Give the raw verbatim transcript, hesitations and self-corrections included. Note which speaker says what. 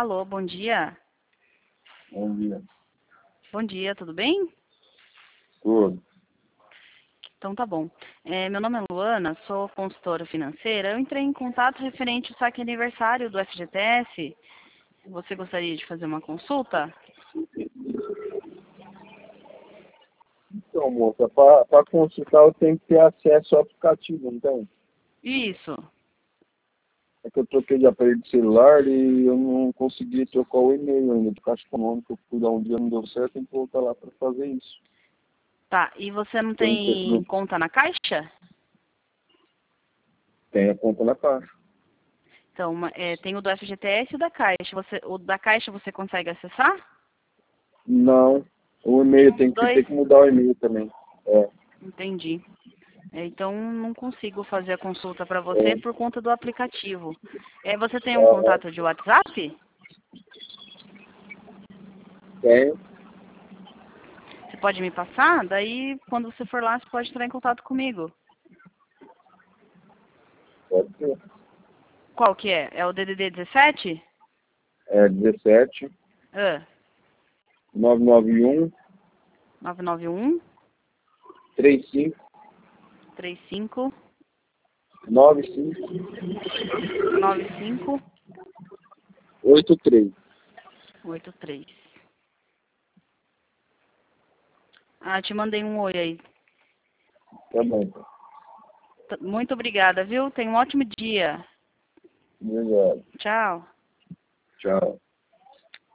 Speaker 1: Alô, bom dia.
Speaker 2: Bom dia.
Speaker 1: Bom dia, tudo bem?
Speaker 2: Tudo.
Speaker 1: Então tá bom. É, meu nome é Luana, sou consultora financeira. Eu entrei em contato referente ao saque aniversário do F G T S. Você gostaria de fazer uma consulta?
Speaker 2: Então, moça, para consultar eu tenho que ter acesso ao aplicativo, então.
Speaker 1: Isso.
Speaker 2: É que eu troquei de aparelho de celular e eu não consegui trocar o e-mail ainda do Caixa Econômica. Eu fui dar um dia, não deu certo, tem que voltar lá para fazer isso.
Speaker 1: Tá, e você não
Speaker 2: Tem,
Speaker 1: tem conta na Caixa?
Speaker 2: tem a conta na Caixa.
Speaker 1: Então, uma- é, tem o do F G T S e o da Caixa. Você, o da Caixa você consegue acessar?
Speaker 2: Não, o e-mail tem
Speaker 1: Os
Speaker 2: que,
Speaker 1: dois?
Speaker 2: tem que mudar o e-mail também. É,
Speaker 1: Entendi. É, então, não consigo fazer a consulta para você por conta do aplicativo. É, você tem um
Speaker 2: é,
Speaker 1: contato de WhatsApp?
Speaker 2: tem,
Speaker 1: Você pode me passar? Daí, quando você for lá, você pode entrar em contato comigo.
Speaker 2: pode ser.
Speaker 1: Qual que é? É o D D D dezessete?
Speaker 2: É dezessete,
Speaker 1: Ah,
Speaker 2: nove nove um,
Speaker 1: nove nove um,
Speaker 2: três cinco,
Speaker 1: três cinco,
Speaker 2: nove cinco,
Speaker 1: nove cinco,
Speaker 2: oito três.
Speaker 1: oito três. Ah, te mandei um oi aí.
Speaker 2: Tá bom.
Speaker 1: T- Muito obrigada, viu? Tenha um ótimo dia.
Speaker 2: Obrigado.
Speaker 1: Tchau.
Speaker 2: Tchau.